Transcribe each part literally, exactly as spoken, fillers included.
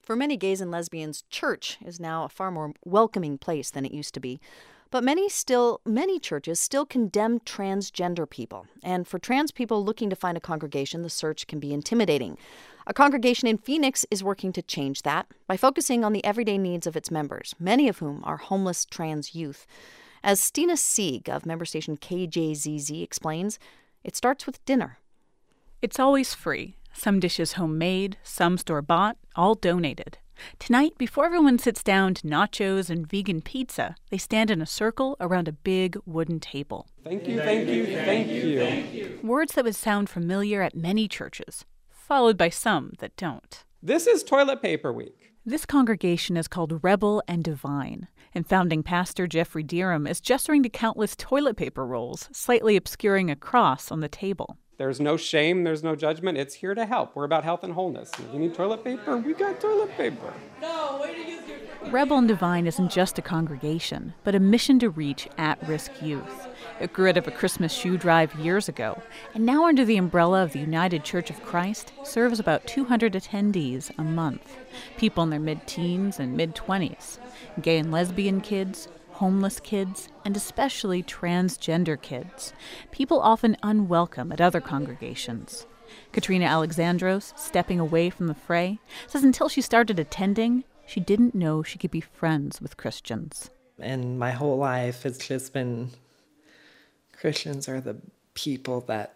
For many gays and lesbians, church is now a far more welcoming place than it used to be. But many still, many churches still condemn transgender people. And for trans people looking to find a congregation, the search can be intimidating. A congregation in Phoenix is working to change that by focusing on the everyday needs of its members, many of whom are homeless trans youth. As Stina Sieg of member station K J Z Z explains, it starts with dinner. It's always free. Some dishes homemade, some store-bought, all donated. Tonight, before everyone sits down to nachos and vegan pizza, they stand in a circle around a big wooden table. Thank you, thank you, thank you. Words that would sound familiar at many churches, followed by some that don't. This is Toilet Paper Week. This congregation is called Rebel and Divine, and founding pastor Jeffrey Deerham is gesturing to countless toilet paper rolls, slightly obscuring a cross on the table. There's no shame, there's no judgment. It's here to help. We're about health and wholeness. If you need toilet paper, we got toilet paper. No, way to use your... Rebel and Divine isn't just a congregation, but a mission to reach at-risk youth. It grew out of a Christmas shoe drive years ago, and now under the umbrella of the United Church of Christ, serves about two hundred attendees a month. People in their mid-teens and mid-twenties, gay and lesbian kids, homeless kids, and especially transgender kids, people often unwelcome at other congregations. Katrina Alexandros, stepping away from the fray, says until she started attending, she didn't know she could be friends with Christians. And my whole life, it's just been Christians are the people that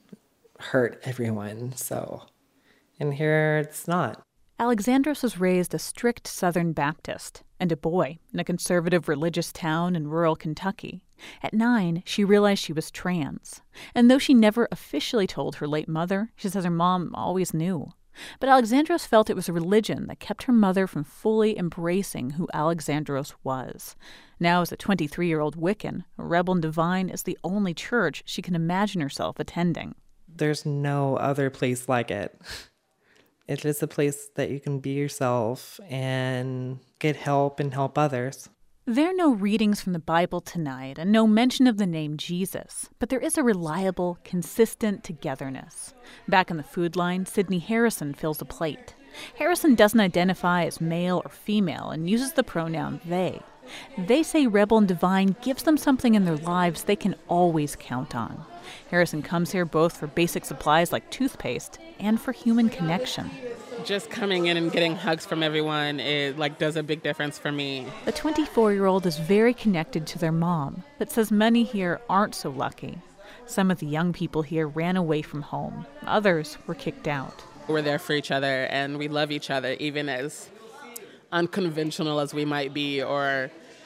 hurt everyone, so, and here it's not. Alexandros was raised a strict Southern Baptist and a boy in a conservative religious town in rural Kentucky. At nine, she realized she was trans. And though she never officially told her late mother, she says her mom always knew. But Alexandros felt it was a religion that kept her mother from fully embracing who Alexandros was. Now, as a twenty-three-year-old Wiccan, Rebel and Divine is the only church she can imagine herself attending. There's no other place like it. It's just a place that you can be yourself and get help and help others. There are no readings from the Bible tonight and no mention of the name Jesus, but there is a reliable, consistent togetherness. Back in the food line, Sydney Harrison fills a plate. Harrison doesn't identify as male or female and uses the pronoun they. They say Rebel and Divine gives them something in their lives they can always count on. Harrison comes here both for basic supplies like toothpaste and for human connection. Just coming in and getting hugs from everyone, it like does a big difference for me. The twenty-four-year-old is very connected to their mom, but says many here aren't so lucky. Some of the young people here ran away from home. Others were kicked out. We're there for each other, and we love each other, even as unconventional as we might be, or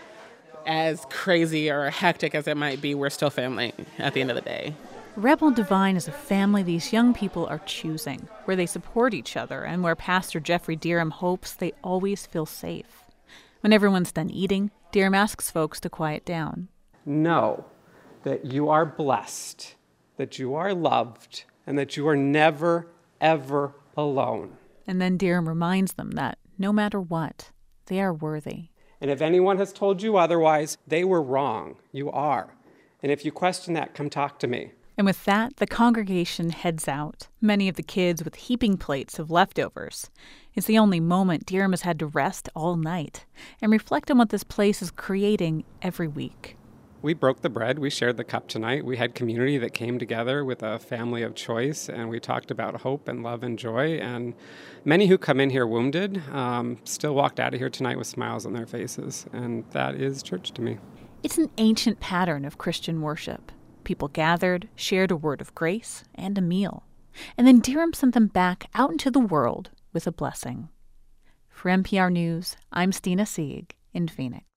as crazy or hectic as it might be, we're still family at the end of the day. Rebel and Divine is a family these young people are choosing, where they support each other and where Pastor Jeffrey Deerham hopes they always feel safe. When everyone's done eating, Deerham asks folks to quiet down. Know that you are blessed, that you are loved, and that you are never, ever alone. And then Deerham reminds them that, no matter what, they are worthy. And if anyone has told you otherwise, they were wrong. You are. And if you question that, come talk to me. And with that, the congregation heads out, many of the kids with heaping plates of leftovers. It's the only moment Deerham has had to rest all night and reflect on what this place is creating every week. We broke the bread. We shared the cup tonight. We had community that came together with a family of choice, and we talked about hope and love and joy. And many who come in here wounded um, still walked out of here tonight with smiles on their faces, and that is church to me. It's an ancient pattern of Christian worship. People gathered, shared a word of grace and a meal, and then Deerham sent them back out into the world with a blessing. For N P R News, I'm Stina Sieg in Phoenix.